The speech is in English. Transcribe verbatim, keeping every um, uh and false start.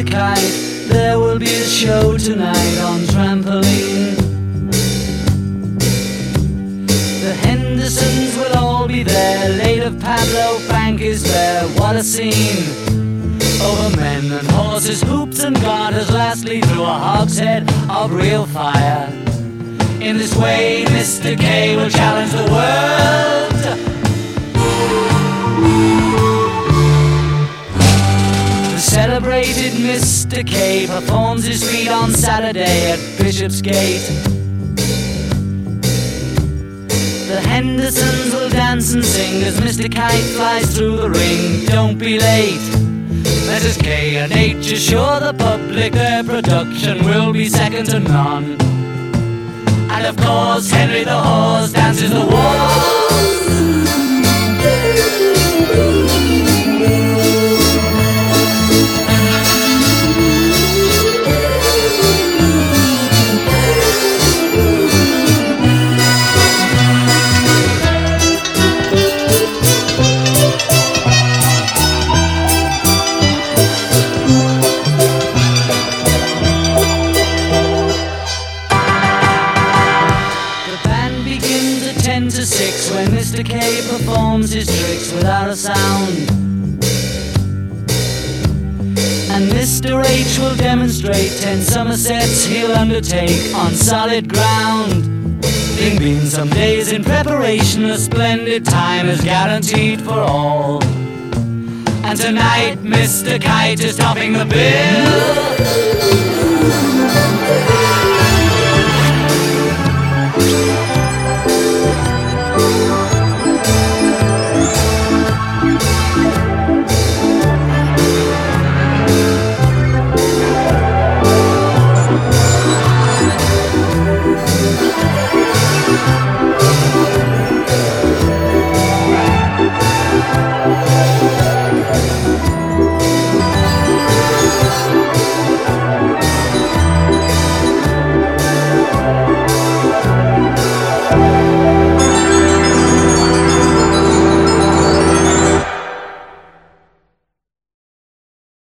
Kite. There will be a show tonight on trampoline. The Hendersons will all be there. Late of Pablo Frank is there. What a scene! Over men and horses, hoops and garters, lastly through a hogshead of real fire. In this way, Mister K will challenge the world. The celebrated Mister K performs his feat on Saturday at Bishopsgate. The Hendersons will dance and sing as Mister Kite flies through the ring. Don't be late. Missus K and H assure the public their production will be second to none. And of course Henry the Horse dances the waltz. To six when Mister K performs his tricks without a sound, and Mister H will demonstrate ten somersets he'll undertake on solid ground. There've been some days in preparation, a splendid time is guaranteed for all, and tonight Mister Kite is topping the bill.